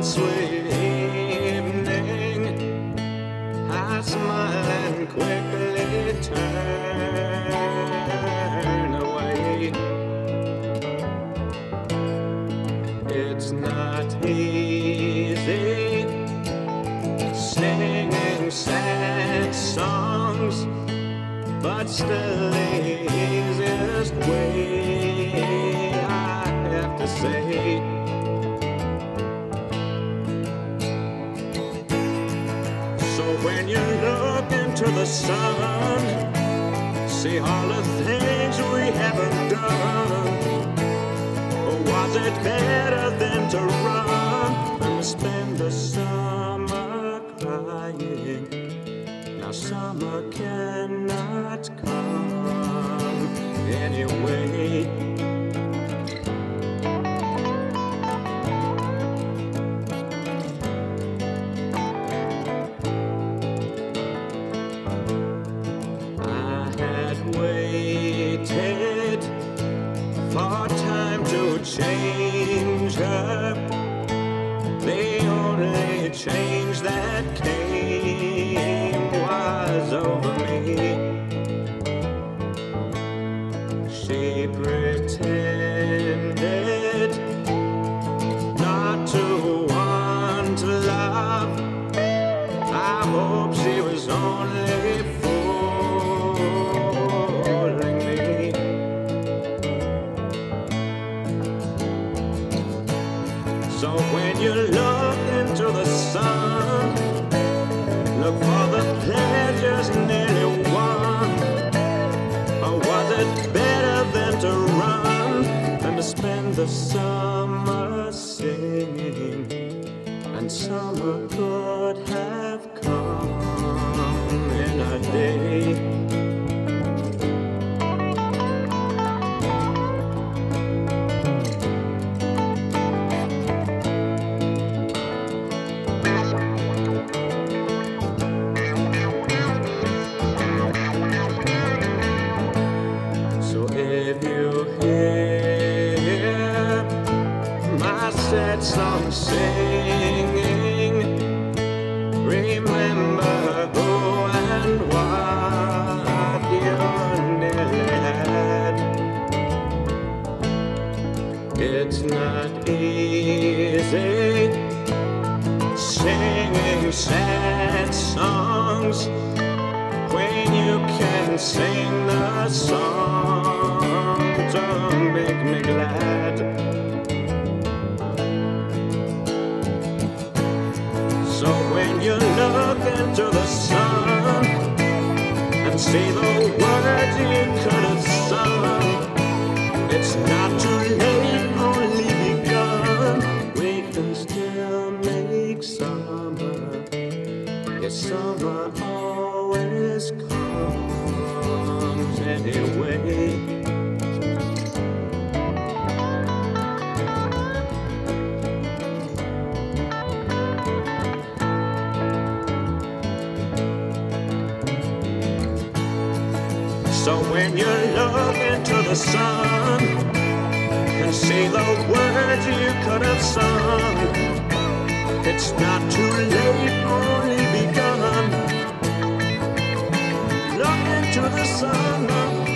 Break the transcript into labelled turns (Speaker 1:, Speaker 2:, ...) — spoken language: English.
Speaker 1: sweet evening, I smile and quickly turn away. It's not easy singing sad songs, but still the easiest way, I have to say. So when you look into the sun, see all the things we haven't done. Or was it better than to run and spend the summer crying? Now summer cannot come anyway. Waited for time to change her. The only change that came was over me. She pretended not to want love. I hope she was only fooling me. So when you look into the sun, look for the pleasures nearly won. Or was it better than to run than to spend the summer singing? And summer could have come in a day. If you hear my sad song singing, remember who and what you nearly had. It's not easy singing sad songs when you can sing the song to make me glad. So when you look into the sun and see the words you could have sung, it's not too late, only begun. We can still make summer. Yes, summer always comes anyway. So when you look into the sun and see the words you could have sung, it's not too late, only begun. Look into the sun.